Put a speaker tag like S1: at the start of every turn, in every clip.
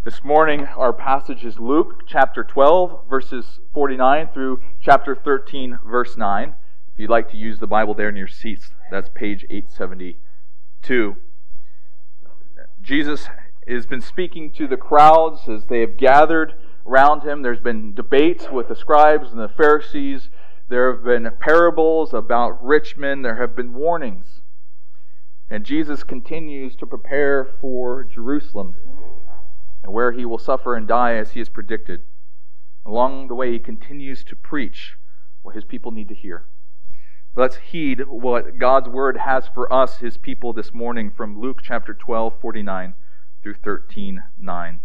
S1: This morning, our passage is Luke chapter 12, verses 49 through chapter 13, verse 9. If you'd like to use the Bible there in your seats, that's page 872. Jesus has been speaking to the crowds as they have gathered around him. There's been debates with the scribes and the Pharisees. There have been parables about rich men. There have been warnings. And Jesus continues to prepare for Jerusalem, and where he will suffer and die as he has predicted. Along the way, he continues to preach what his people need to hear. Let's heed what God's word has for us, his people, this morning from Luke chapter 12, 49 through 13, 9.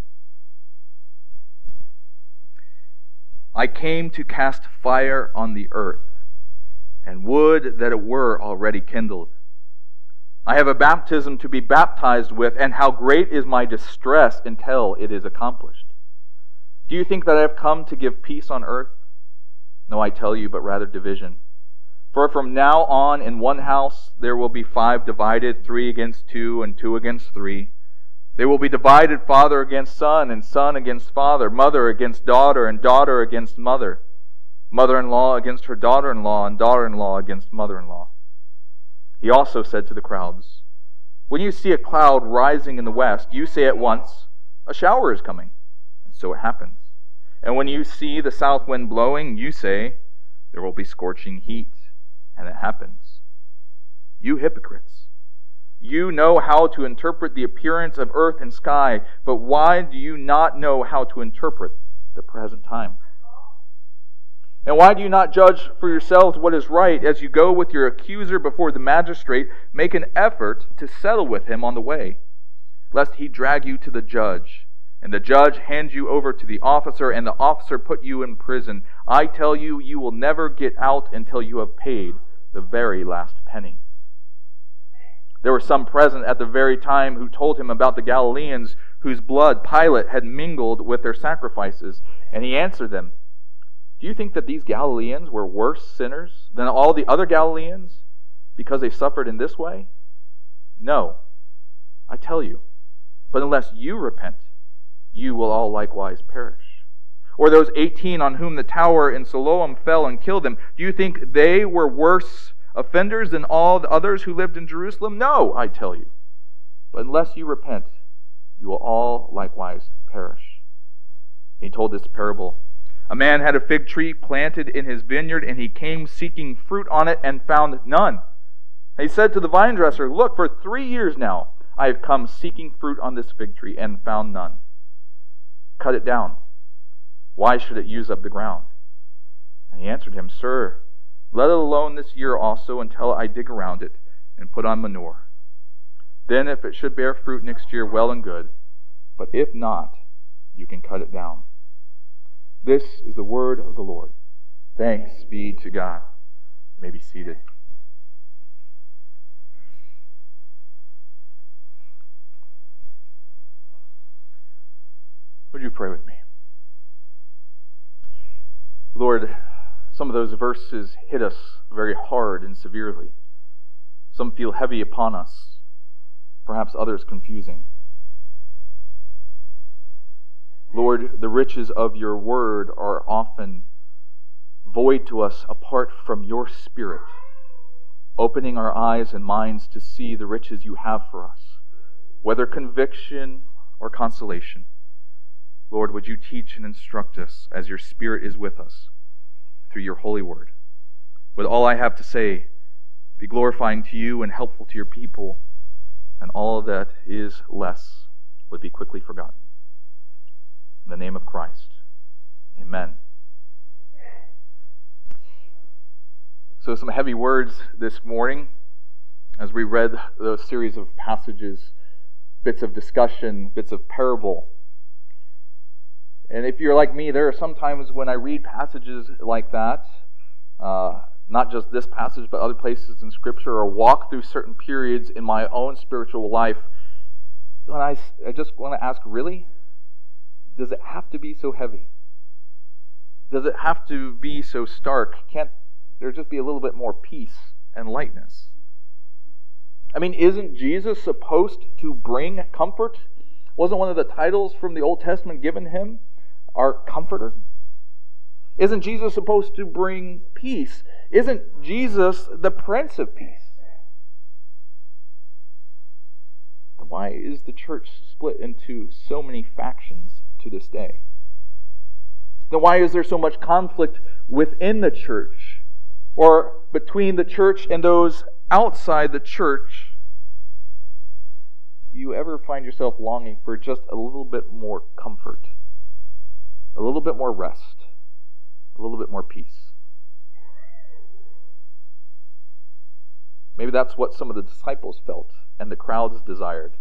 S1: I came to cast fire on the earth, and would that it were already kindled. I have a baptism to be baptized with, and how great is my distress until it is accomplished. Do you think that I have come to give peace on earth? No, I tell you, but rather division. For from now on in one house there will be 5 divided, 3 against 2, and 2 against 3. They will be divided, father against son, and son against father, mother against daughter, and daughter against mother, mother-in-law against her daughter-in-law, and daughter-in-law against mother-in-law. He also said to the crowds, when you see a cloud rising in the west, you say at once, a shower is coming. And so it happens. And when you see the south wind blowing, you say, there will be scorching heat. And it happens. You hypocrites! You know how to interpret the appearance of earth and sky, but why do you not know how to interpret the present time? And why do you not judge for yourselves what is right? As you go with your accuser before the magistrate, make an effort to settle with him on the way, lest he drag you to the judge, and the judge hand you over to the officer, and the officer put you in prison. I tell you, you will never get out until you have paid the very last penny. There were some present at the very time who told him about the Galileans whose blood Pilate had mingled with their sacrifices, and he answered them, do you think that these Galileans were worse sinners than all the other Galileans because they suffered in this way? No, I tell you. But unless you repent, you will all likewise perish. Or those 18 on whom the tower in Siloam fell and killed them, do you think they were worse offenders than all the others who lived in Jerusalem? No, I tell you. But unless you repent, you will all likewise perish. He told this parable. A man had a fig tree planted in his vineyard, and he came seeking fruit on it and found none. And he said to the vine dresser, look, for 3 years now I have come seeking fruit on this fig tree and found none. Cut it down. Why should it use up the ground? And he answered him, sir, let it alone this year also until I dig around it and put on manure. Then if it should bear fruit next year, well and good. But if not, you can cut it down. This is the word of the Lord. Thanks be to God. You may be seated. Would you pray with me? Lord, some of those verses hit us very hard and severely. Some feel heavy upon us, perhaps others confusing. Lord, the riches of your word are often void to us apart from your Spirit, opening our eyes and minds to see the riches you have for us, whether conviction or consolation. Lord, would you teach and instruct us as your Spirit is with us through your holy word? Would all I have to say be glorifying to you and helpful to your people, and all that is less would be quickly forgotten. In the name of Christ, amen. So some heavy words this morning as we read those series of passages, bits of discussion, bits of parable. And if you're like me, there are some times when I read passages like that, not just this passage, but other places in Scripture, or walk through certain periods in my own spiritual life, when I just want to ask, really? Does it have to be so heavy? Does it have to be so stark? Can't there just be a little bit more peace and lightness? I mean, isn't Jesus supposed to bring comfort? Wasn't one of the titles from the Old Testament given him our comforter? Isn't Jesus supposed to bring peace? Isn't Jesus the Prince of Peace? Then why is the church split into so many factions to this day? Then why is there so much conflict within the church or between the church and those outside the church? Do you ever find yourself longing for just a little bit more comfort, a little bit more rest, a little bit more peace? Maybe that's what some of the disciples felt and the crowds desired.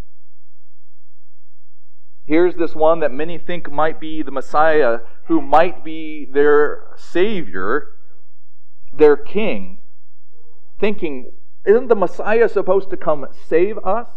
S1: Here's this one that many think might be the Messiah, who might be their Savior, their King, thinking, isn't the Messiah supposed to come save us?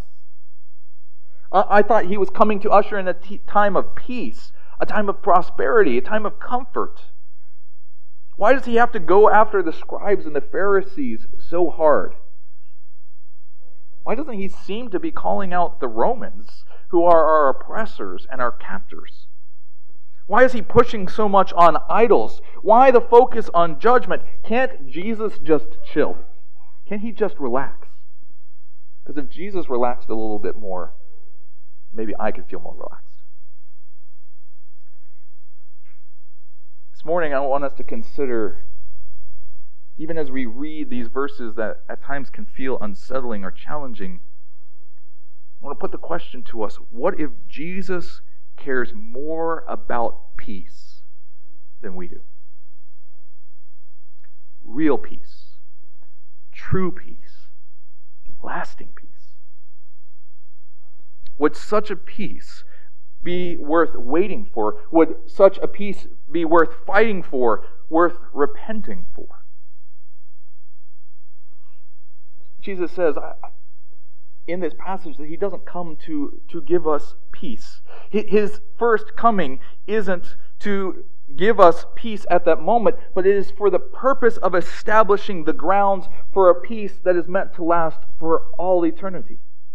S1: I thought he was coming to usher in a time of peace, a time of prosperity, a time of comfort. Why does he have to go after the scribes and the Pharisees so hard? Why doesn't he seem to be calling out the Romans, who are our oppressors and our captors? Why is he pushing so much on idols? Why the focus on judgment? Can't Jesus just chill? Can't he just relax? Because if Jesus relaxed a little bit more, maybe I could feel more relaxed. This morning I want us to consider, even as we read these verses that at times can feel unsettling or challenging, I want to put the question to us, what if Jesus cares more about peace than we do? Real peace, true peace, lasting peace. Would such a peace be worth waiting for? Would such a peace be worth fighting for, worth repenting for? Jesus says in this passage that he doesn't come to give us peace. His first coming isn't to give us peace at that moment, but it is for the purpose of establishing the grounds for a peace that is meant to last for all eternity.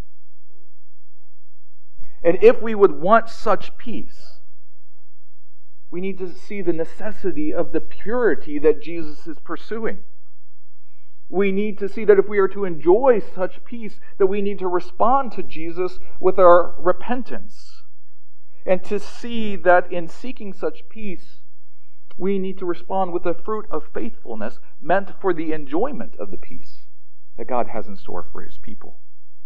S1: And if we would want such peace, we need to see the necessity of the purity that Jesus is pursuing. We need to see that if we are to enjoy such peace, that we need to respond to Jesus with our repentance. And to see that in seeking such peace, we need to respond with the fruit of faithfulness meant for the enjoyment of the peace that God has in store for His people.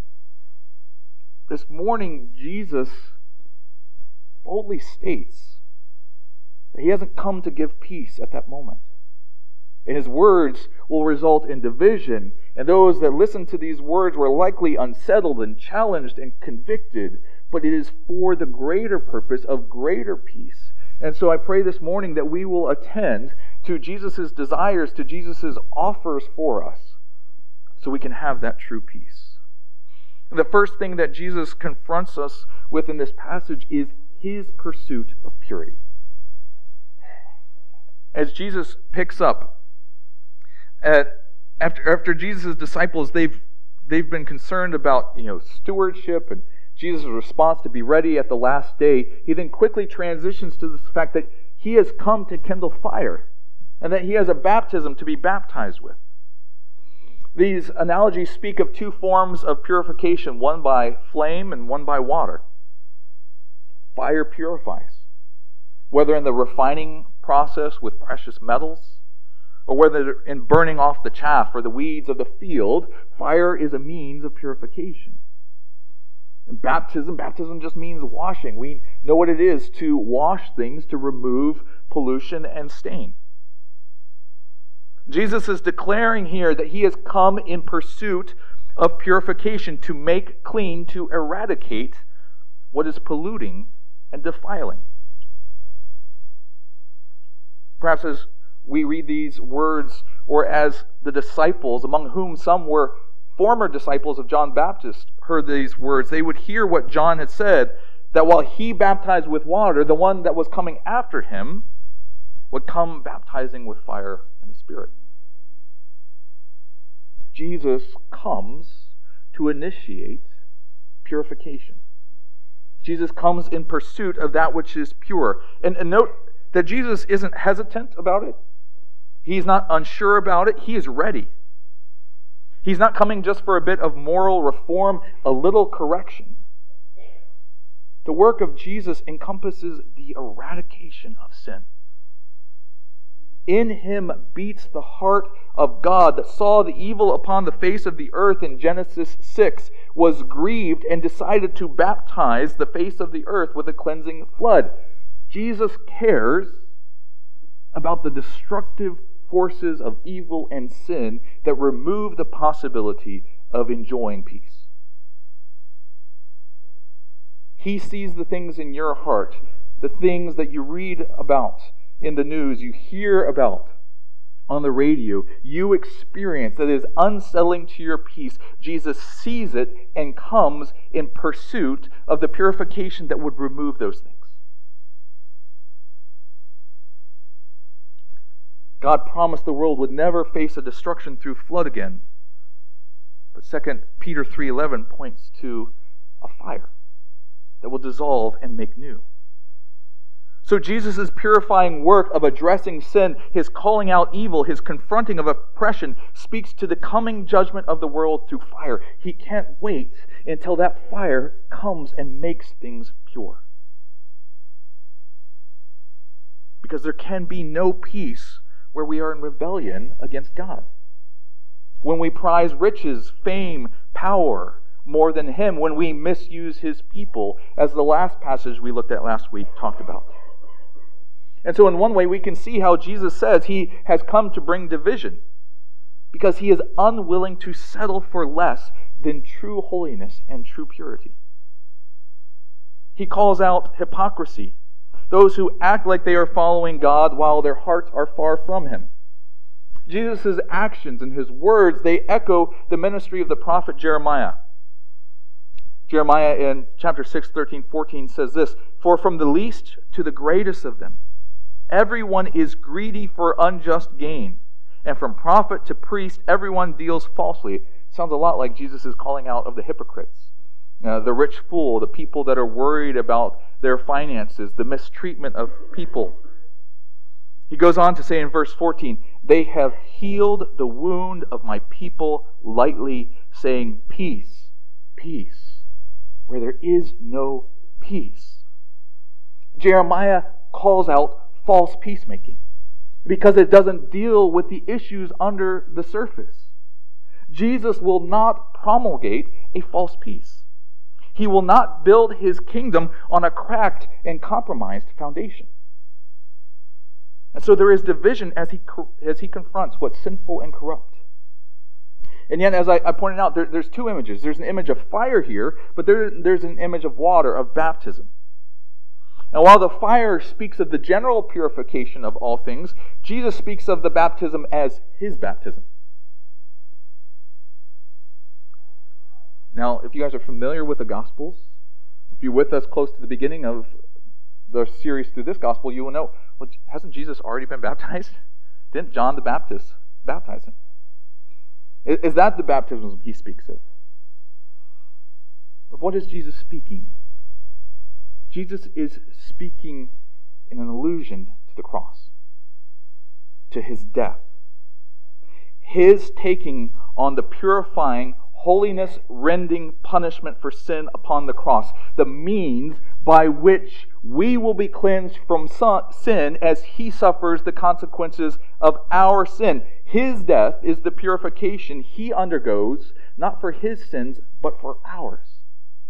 S1: This morning, Jesus boldly states that He hasn't come to give peace at that moment. And His words will result in division, and those that listen to these words were likely unsettled and challenged and convicted, but it is for the greater purpose of greater peace. And so I pray this morning that we will attend to Jesus' desires, to Jesus' offers for us, so we can have that true peace. And the first thing that Jesus confronts us with in this passage is His pursuit of purity. As Jesus picks up, after Jesus' disciples, they've been concerned about stewardship and Jesus' response to be ready at the last day. He then quickly transitions to the fact that He has come to kindle fire and that He has a baptism to be baptized with. These analogies speak of two forms of purification, one by flame and one by water. Fire purifies, whether in the refining process with precious metals, or whether in burning off the chaff or the weeds of the field. Fire is a means of purification. And baptism just means washing. We know what it is to wash things, to remove pollution and stain. Jesus is declaring here that He has come in pursuit of purification, to make clean, to eradicate what is polluting and defiling. Perhaps as we read these words, or as the disciples, among whom some were former disciples of John Baptist, heard these words, they would hear what John had said, that while he baptized with water, the one that was coming after him would come baptizing with fire and the Spirit. Jesus comes to initiate purification. Jesus comes in pursuit of that which is pure. And note that Jesus isn't hesitant about it. He's not unsure about it. He is ready. He's not coming just for a bit of moral reform, a little correction. The work of Jesus encompasses the eradication of sin. In him beats the heart of God that saw the evil upon the face of the earth in Genesis 6, was grieved and decided to baptize the face of the earth with a cleansing flood. Jesus cares about the destructive forces of evil and sin that remove the possibility of enjoying peace. He sees the things in your heart, the things that you read about in the news, you hear about on the radio, you experience that is unsettling to your peace. Jesus sees it and comes in pursuit of the purification that would remove those things. God promised the world would never face a destruction through flood again. But 2 Peter 3:11 points to a fire that will dissolve and make new. So Jesus' purifying work of addressing sin, his calling out evil, his confronting of oppression, speaks to the coming judgment of the world through fire. He can't wait until that fire comes and makes things pure. Because there can be no peace where we are in rebellion against God. When we prize riches, fame, power more than him, when we misuse his people, as the last passage we looked at last week talked about. And so in one way we can see how Jesus says he has come to bring division, because he is unwilling to settle for less than true holiness and true purity. He calls out hypocrisy, those who act like they are following God while their hearts are far from him. Jesus' actions and his words, they echo the ministry of the prophet Jeremiah. Jeremiah in chapter 6, 13, 14 says this, "For from the least to the greatest of them, everyone is greedy for unjust gain, and from prophet to priest, everyone deals falsely." It sounds a lot like Jesus is calling out of the hypocrites, the rich fool, the people that are worried about their finances, the mistreatment of people. He goes on to say in verse 14, "They have healed the wound of my people lightly, saying, 'Peace, peace,' where there is no peace." Jeremiah calls out false peacemaking because it doesn't deal with the issues under the surface. Jesus will not promulgate a false peace. He will not build his kingdom on a cracked and compromised foundation. And so there is division as he confronts what's sinful and corrupt. And yet, as I pointed out, there's two images. There's an image of fire here, but there's an image of water, of baptism. And while the fire speaks of the general purification of all things, Jesus speaks of the baptism as his baptism. Now, if you guys are familiar with the Gospels, if you're with us close to the beginning of the series through this Gospel, you will know, well, hasn't Jesus already been baptized? Didn't John the Baptist baptize him? Is that the baptism he speaks of? Of what is Jesus speaking? Jesus is speaking in an allusion to the cross, to his death. His taking on the purifying, holiness-rending punishment for sin upon the cross, the means by which we will be cleansed from sin as he suffers the consequences of our sin. His death is the purification he undergoes, not for his sins, but for ours.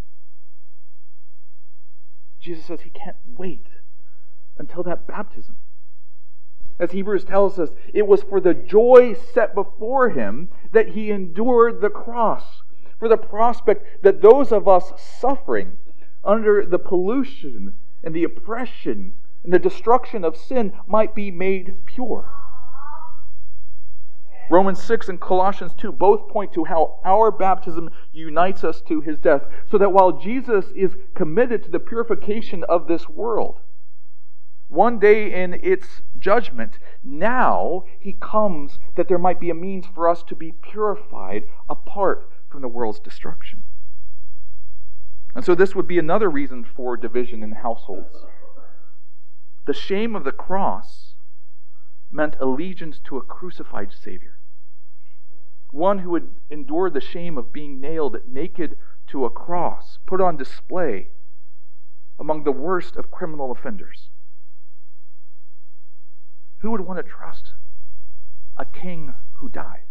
S1: Jesus says he can't wait until that baptism. As Hebrews tells us, it was for the joy set before him that he endured the cross, for the prospect that those of us suffering under the pollution and the oppression and the destruction of sin might be made pure. Romans 6 and Colossians 2 both point to how our baptism unites us to his death, so that while Jesus is committed to the purification of this world, one day in its judgment, now he comes that there might be a means for us to be purified apart from the world's destruction. And so this would be another reason for division in households. The shame of the cross meant allegiance to a crucified Savior. One who would endure the shame of being nailed naked to a cross, put on display among the worst of criminal offenders. Who would want to trust a king who died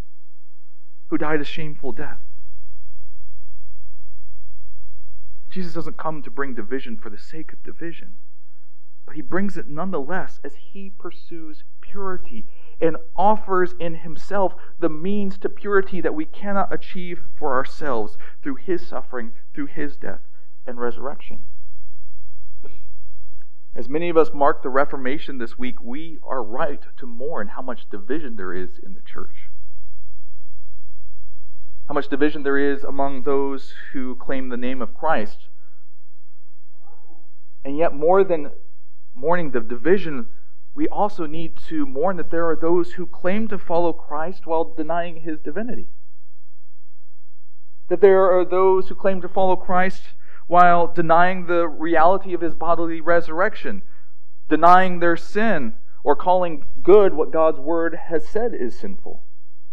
S1: a shameful death? Jesus doesn't come to bring division for the sake of division, but he brings it nonetheless as he pursues purity and offers in himself the means to purity that we cannot achieve for ourselves through his suffering, through his death and resurrection. As many of us mark the Reformation this week, we are right to mourn how much division there is in the church. How much division there is among those who claim the name of Christ. And yet, more than mourning the division, we also need to mourn that there are those who claim to follow Christ while denying his divinity. That there are those who claim to follow Christ while denying the reality of his bodily resurrection, denying their sin, or calling good what God's word has said is sinful.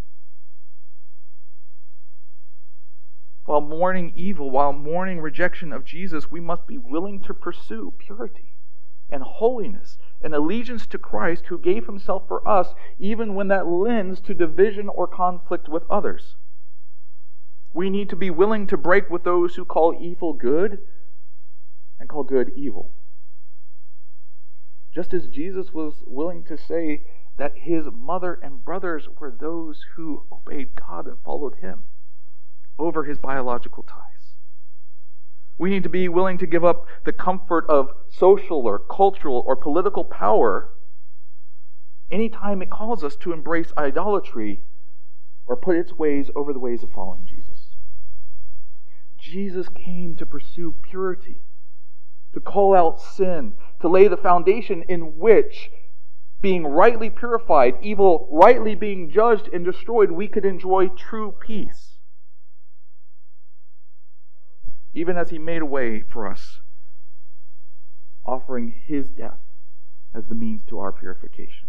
S1: While mourning evil, while mourning rejection of Jesus, we must be willing to pursue purity and holiness and allegiance to Christ, who gave himself for us, even when that lends to division or conflict with others. We need to be willing to break with those who call evil good and call good evil. Just as Jesus was willing to say that his mother and brothers were those who obeyed God and followed him over his biological ties. We need to be willing to give up the comfort of social or cultural or political power anytime it calls us to embrace idolatry or put its ways over the ways of following Jesus. Jesus came to pursue purity, to call out sin, to lay the foundation in which, being rightly purified, evil rightly being judged and destroyed, we could enjoy true peace. Even as he made a way for us, offering his death as the means to our purification.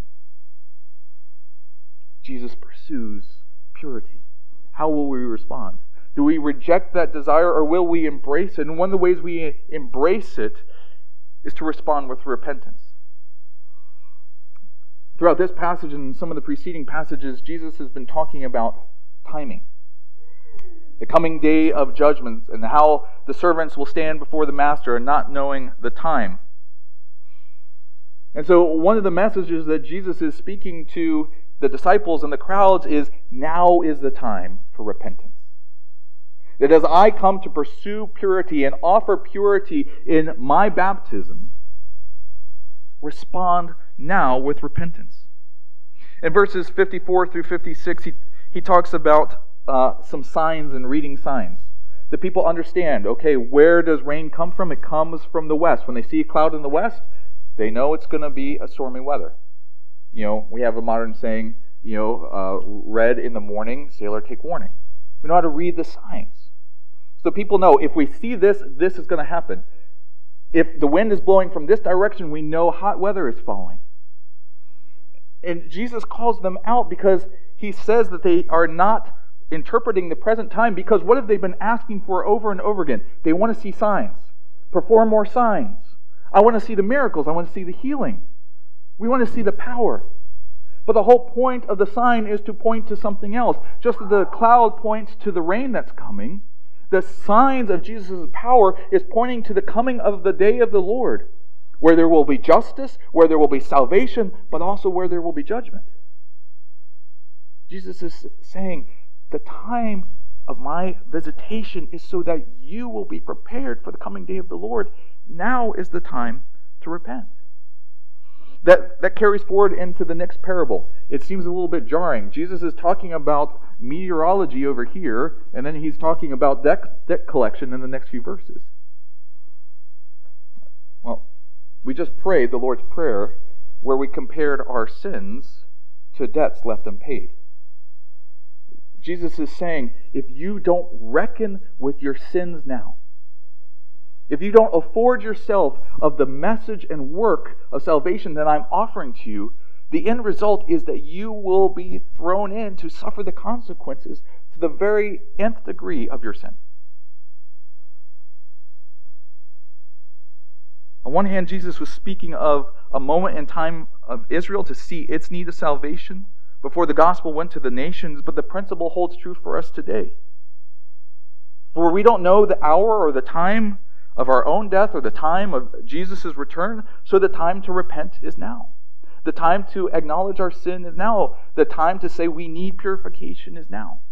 S1: Jesus pursues purity. How will we respond? Do we reject that desire, or will we embrace it? And one of the ways we embrace it is to respond with repentance. Throughout this passage and some of the preceding passages, Jesus has been talking about timing. The coming day of judgment, and how the servants will stand before the master and not knowing the time. And so one of the messages that Jesus is speaking to the disciples and the crowds is, now is the time for repentance. That as I come to pursue purity and offer purity in my baptism, respond now with repentance. In verses 54 through 56, he talks about some signs and reading signs. The people understand, okay, where does rain come from? It comes from the west. When they see a cloud in the west, they know it's going to be a stormy weather. You know, we have a modern saying, red in the morning, sailor take warning. We know how to read the signs. So people know, if we see this, this is going to happen. If the wind is blowing from this direction, we know hot weather is following. And Jesus calls them out because he says that they are not interpreting the present time, because what have they been asking for over and over again? They want to see signs. Perform more signs. I want to see the miracles. I want to see the healing. We want to see the power. But the whole point of the sign is to point to something else. Just as the cloud points to the rain that's coming, the signs of Jesus' power is pointing to the coming of the day of the Lord, where there will be justice, where there will be salvation, but also where there will be judgment. Jesus is saying, the time of my visitation is so that you will be prepared for the coming day of the Lord. Now is the time to repent. That carries forward into the next parable. It seems a little bit jarring. Jesus is talking about meteorology over here, and then he's talking about debt collection in the next few verses. Well, we just prayed the Lord's Prayer, where we compared our sins to debts left unpaid. Jesus is saying, if you don't reckon with your sins now, if you don't afford yourself of the message and work of salvation that I'm offering to you, the end result is that you will be thrown in to suffer the consequences to the very nth degree of your sin. On one hand, Jesus was speaking of a moment in time of Israel to see its need of salvation before the gospel went to the nations, but the principle holds true for us today. For we don't know the hour or the time of our own death or the time of Jesus' return, so the time to repent is now. The time to acknowledge our sin is now. The time to say we need purification is now.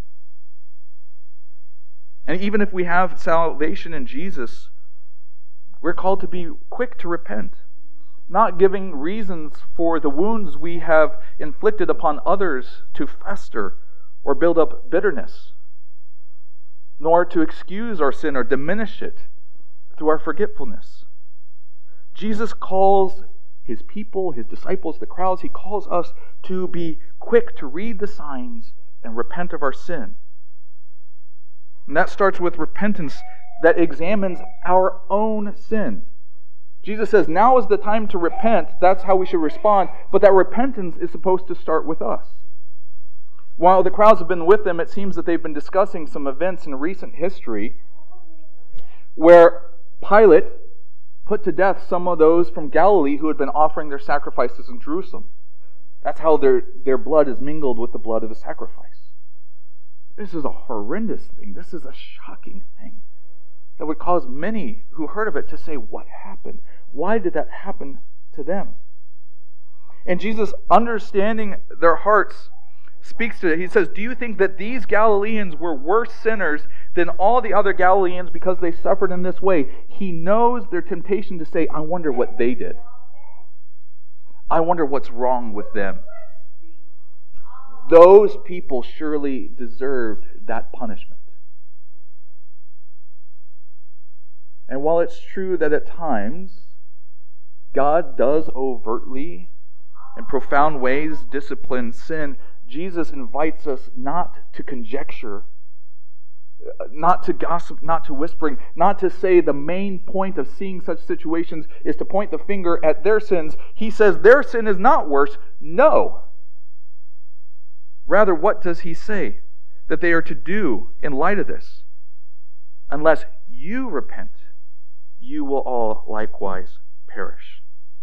S1: And even if we have salvation in Jesus, we're called to be quick to repent, not giving reasons for the wounds we have inflicted upon others to fester or build up bitterness, nor to excuse our sin or diminish it through our forgetfulness. Jesus calls His people, His disciples, the crowds, He calls us to be quick to read the signs and repent of our sin. And that starts with repentance that examines our own sin. Jesus says, now is the time to repent. That's how we should respond. But that repentance is supposed to start with us. While the crowds have been with them, it seems that they've been discussing some events in recent history where Pilate put to death some of those from Galilee who had been offering their sacrifices in Jerusalem. That's how their blood is mingled with the blood of the sacrifice. This is a horrendous thing. This is a shocking thing that would cause many who heard of it to say, what happened? Why did that happen to them? And Jesus, understanding their hearts, speaks to it. He says, do you think that these Galileans were worse sinners than all the other Galileans because they suffered in this way? He knows their temptation to say, I wonder what they did. I wonder what's wrong with them. Those people surely deserved that punishment. And while it's true that at times God does overtly, in profound ways, discipline sin, Jesus invites us not to conjecture, not to gossip, not to whispering, not to say the main point of seeing such situations is to point the finger at their sins. He says their sin is not worse. No. Rather, what does He say that they are to do in light of this? Unless you repent, you will all likewise perish.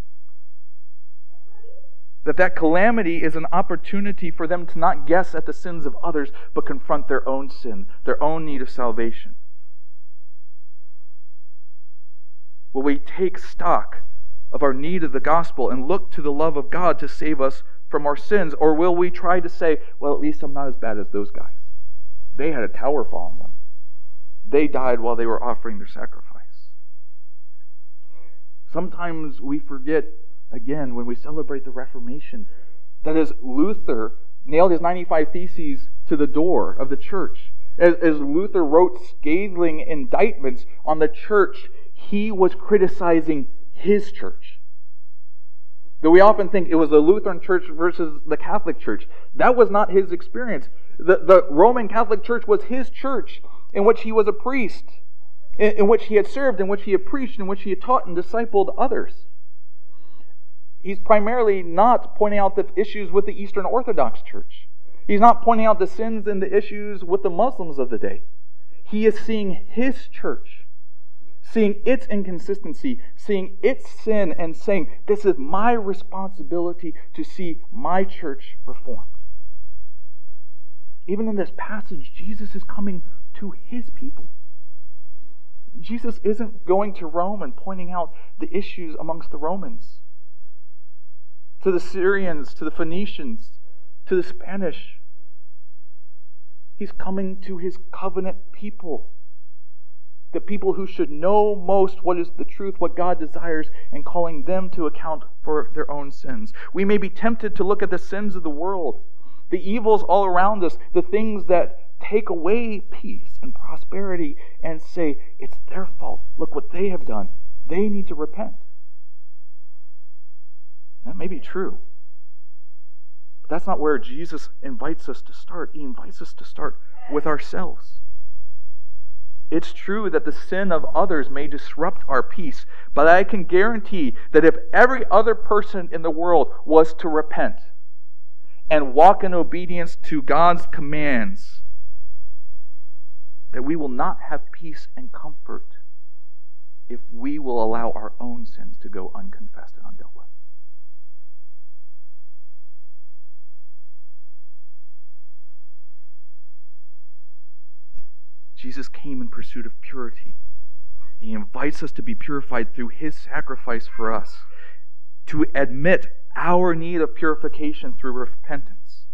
S1: That calamity is an opportunity for them to not guess at the sins of others, but confront their own sin, their own need of salvation. Will we take stock of our need of the gospel and look to the love of God to save us from our sins? Or will we try to say, well, at least I'm not as bad as those guys. They had a tower fall on them. They died while they were offering their sacrifice. Sometimes we forget, again, when we celebrate the Reformation, that as Luther nailed his 95 Theses to the door of the church, as Luther wrote scathing indictments on the church, he was criticizing his church. Though we often think it was the Lutheran church versus the Catholic church. That was not his experience. The Roman Catholic Church was his church in which he was a priest, in which he had served, in which he had preached, in which he had taught and discipled others. He's primarily not pointing out the issues with the Eastern Orthodox Church. He's not pointing out the sins and the issues with the Muslims of the day. He is seeing his church, seeing its inconsistency, seeing its sin, and saying, this is my responsibility to see my church reformed. Even in this passage, Jesus is coming to his people. Jesus isn't going to Rome and pointing out the issues amongst the Romans, to the Syrians, to the Phoenicians, to the Spanish. He's coming to his covenant people, the people who should know most what is the truth, what God desires, and calling them to account for their own sins. We may be tempted to look at the sins of the world, the evils all around us, the things that take away peace and prosperity, and say, it's their fault. Look what they have done. They need to repent. That may be true. But that's not where Jesus invites us to start. He invites us to start with ourselves. It's true that the sin of others may disrupt our peace, but I can guarantee that if every other person in the world was to repent and walk in obedience to God's commands, that we will not have peace and comfort if we will allow our own sins to go unconfessed and undealt with. Jesus came in pursuit of purity. He invites us to be purified through His sacrifice for us, to admit our need of purification through repentance.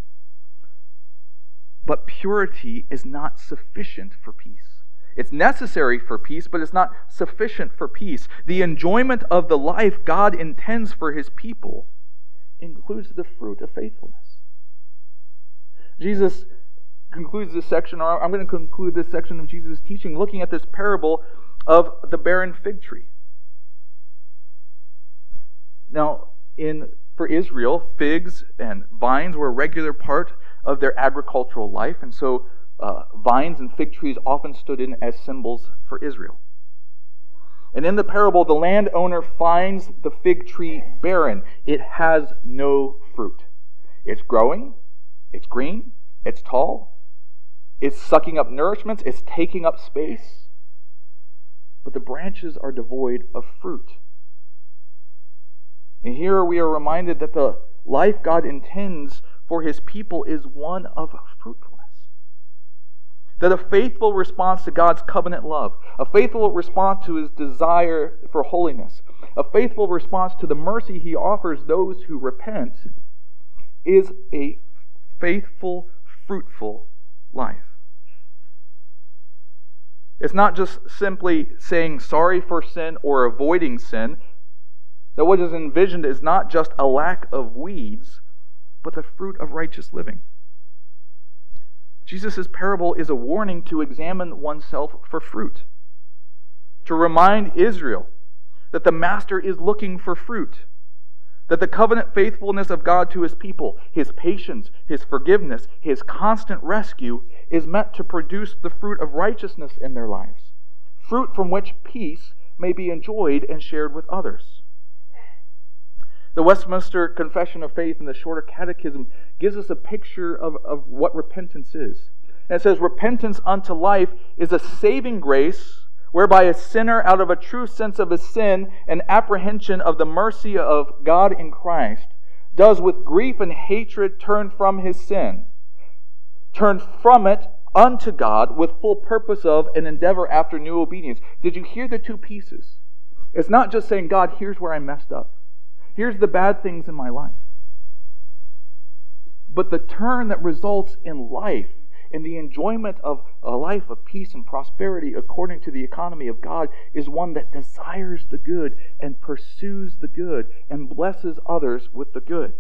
S1: But purity is not sufficient for peace. It's necessary for peace, but it's not sufficient for peace. The enjoyment of the life God intends for His people includes the fruit of faithfulness. Jesus concludes this section, or I'm going to conclude this section of Jesus' teaching looking at this parable of the barren fig tree. Now, for Israel, figs and vines were a regular part of their agricultural life, and so vines and fig trees often stood in as symbols for Israel. And in the parable, the landowner finds the fig tree barren. It has no fruit. It's growing, it's green, it's tall, it's sucking up nourishments, it's taking up space, but the branches are devoid of fruit. And here we are reminded that the life God intends for His people is one of fruitfulness. That a faithful response to God's covenant love, a faithful response to His desire for holiness, a faithful response to the mercy He offers those who repent, is a faithful, fruitful life. It's not just simply saying sorry for sin or avoiding sin. That what is envisioned is not just a lack of weeds, but the fruit of righteous living. Jesus' parable is a warning to examine oneself for fruit, to remind Israel that the Master is looking for fruit, that the covenant faithfulness of God to His people, His patience, His forgiveness, His constant rescue is meant to produce the fruit of righteousness in their lives, fruit from which peace may be enjoyed and shared with others. The Westminster Confession of Faith and the Shorter Catechism gives us a picture of what repentance is. And it says, repentance unto life is a saving grace whereby a sinner, out of a true sense of his sin and apprehension of the mercy of God in Christ, does with grief and hatred turn from his sin, turn from it unto God with full purpose of and endeavor after new obedience. Did you hear the two pieces? It's not just saying, God, here's where I messed up. Here's the bad things in my life. But the turn that results in life, in the enjoyment of a life of peace and prosperity according to the economy of God, is one that desires the good and pursues the good and blesses others with the good.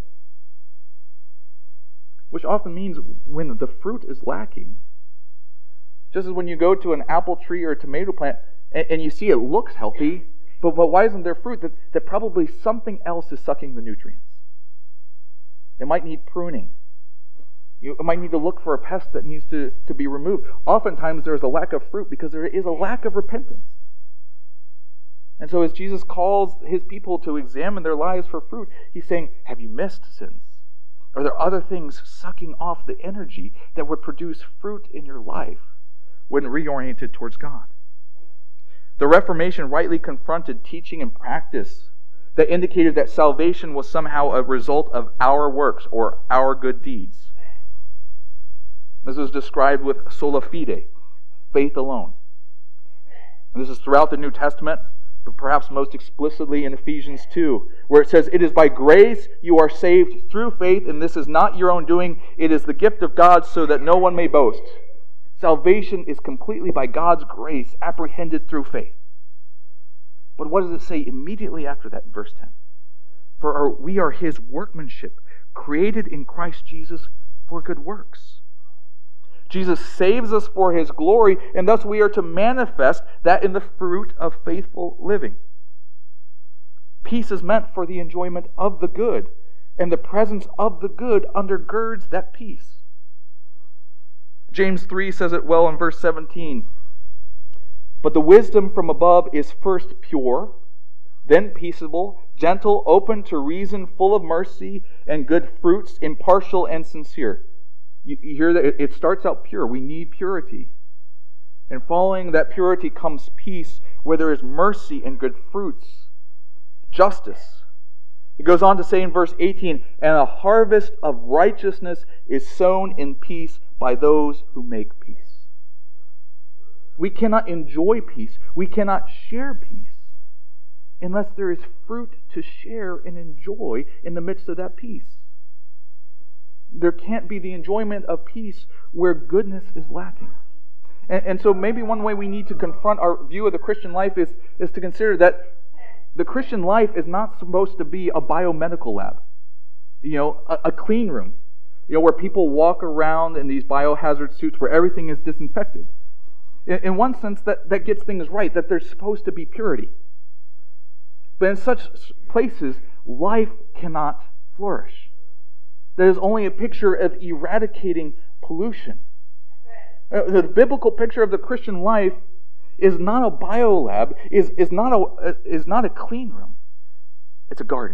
S1: Which often means when the fruit is lacking, just as when you go to an apple tree or a tomato plant and you see it looks healthy, but why isn't there fruit? That probably something else is sucking the nutrients. It might need pruning. You might need to look for a pest that needs to be removed. Oftentimes there's a lack of fruit because there is a lack of repentance. And so as Jesus calls His people to examine their lives for fruit, He's saying, have you missed sins? Are there other things sucking off the energy that would produce fruit in your life when reoriented towards God? The Reformation rightly confronted teaching and practice that indicated that salvation was somehow a result of our works or our good deeds. This is described with sola fide, faith alone. And this is throughout the New Testament, but perhaps most explicitly in Ephesians 2, where it says, "It is by grace you are saved through faith, and this is not your own doing, it is the gift of God, so that no one may boast." Salvation is completely by God's grace, apprehended through faith. But what does it say immediately after that in verse 10? For we are His workmanship, created in Christ Jesus for good works. Jesus saves us for His glory, and thus we are to manifest that in the fruit of faithful living. Peace is meant for the enjoyment of the good, and the presence of the good undergirds that peace. James 3 says it well in verse 17. But the wisdom from above is first pure, then peaceable, gentle, open to reason, full of mercy and good fruits, impartial and sincere. You hear that it starts out pure. We need purity. And following that purity comes peace, where there is mercy and good fruits, justice. It goes on to say in verse 18, and a harvest of righteousness is sown in peace by those who make peace. We cannot enjoy peace. We cannot share peace unless there is fruit to share and enjoy in the midst of that peace. There can't be the enjoyment of peace where goodness is lacking. And so maybe one way we need to confront our view of the Christian life is to consider that the Christian life is not supposed to be a biomedical lab. A clean room. Where people walk around in these biohazard suits where everything is disinfected. In one sense, that gets things right, that there's supposed to be purity. But in such places, life cannot flourish. That is only a picture of eradicating pollution. The biblical picture of the Christian life is not a biolab, is not a clean room. It's a garden.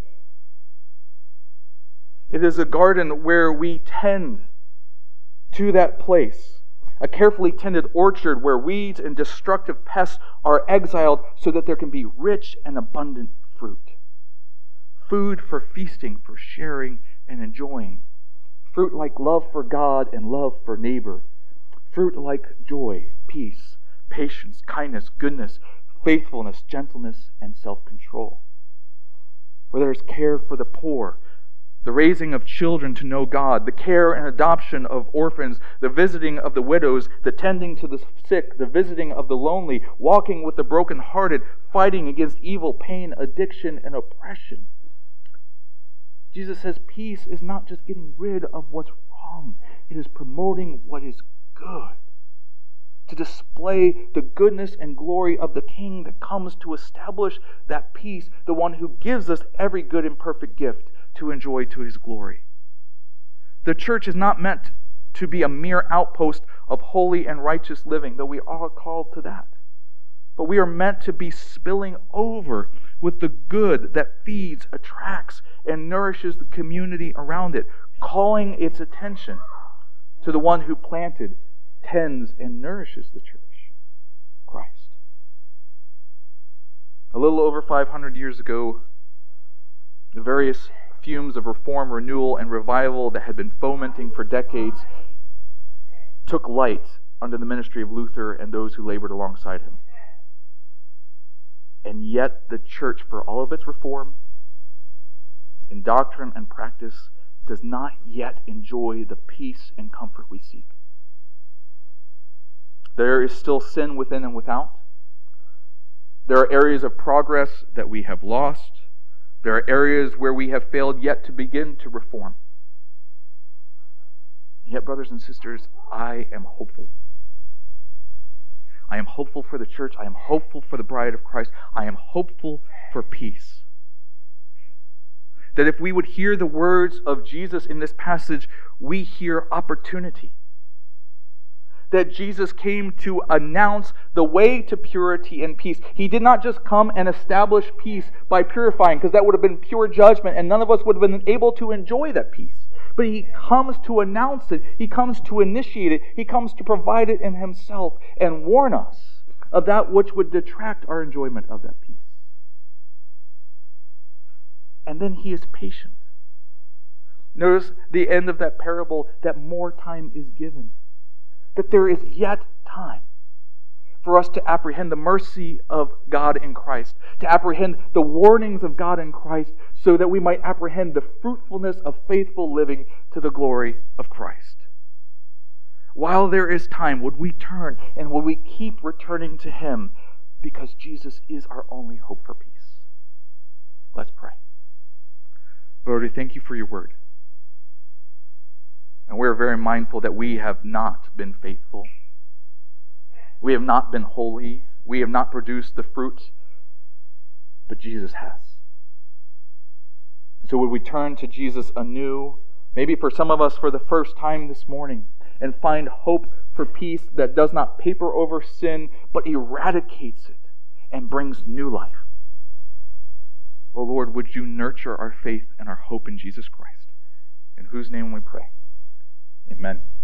S1: It is a garden where we tend to that place. A carefully tended orchard where weeds and destructive pests are exiled so that there can be rich and abundant fruit. Food for feasting, for sharing and enjoying. Fruit like love for God and love for neighbor. Fruit like joy, peace, patience, kindness, goodness, faithfulness, gentleness, and self-control. Where there is care for the poor, the raising of children to know God, the care and adoption of orphans, the visiting of the widows, the tending to the sick, the visiting of the lonely, walking with the brokenhearted, fighting against evil, pain, addiction, and oppression. Jesus says peace is not just getting rid of what's wrong. It is promoting what is good. To display the goodness and glory of the King that comes to establish that peace, the one who gives us every good and perfect gift to enjoy to His glory. The church is not meant to be a mere outpost of holy and righteous living, though we are called to that. But we are meant to be spilling over with the good that feeds, attracts, and nourishes the community around it, calling its attention to the one who planted, tends, and nourishes the church, Christ. A little over 500 years ago, the various fumes of reform, renewal, and revival that had been fomenting for decades took light under the ministry of Luther and those who labored alongside him. And yet the church, for all of its reform in doctrine and practice, does not yet enjoy the peace and comfort we seek. There is still sin within and without. There are areas of progress that we have lost. There are areas where we have failed yet to begin to reform. Yet, brothers and sisters, I am hopeful. I am hopeful for the church. I am hopeful for the bride of Christ. I am hopeful for peace. That if we would hear the words of Jesus in this passage, we hear opportunity. That Jesus came to announce the way to purity and peace. He did not just come and establish peace by purifying, because that would have been pure judgment, and none of us would have been able to enjoy that peace. But He comes to announce it. He comes to initiate it. He comes to provide it in Himself and warn us of that which would detract our enjoyment of that peace. And then He is patient. Notice the end of that parable, that more time is given. That there is yet time for us to apprehend the mercy of God in Christ, to apprehend the warnings of God in Christ, so that we might apprehend the fruitfulness of faithful living to the glory of Christ. While there is time, would we turn and would we keep returning to Him, because Jesus is our only hope for peace. Let's pray. Lord, we thank You for Your word. And we're very mindful that we have not been faithful. We have not been holy. We have not produced the fruit. But Jesus has. So would we turn to Jesus anew, maybe for some of us for the first time this morning, and find hope for peace that does not paper over sin, but eradicates it and brings new life. Oh Lord, would you nurture our faith and our hope in Jesus Christ, in whose name we pray. Amen.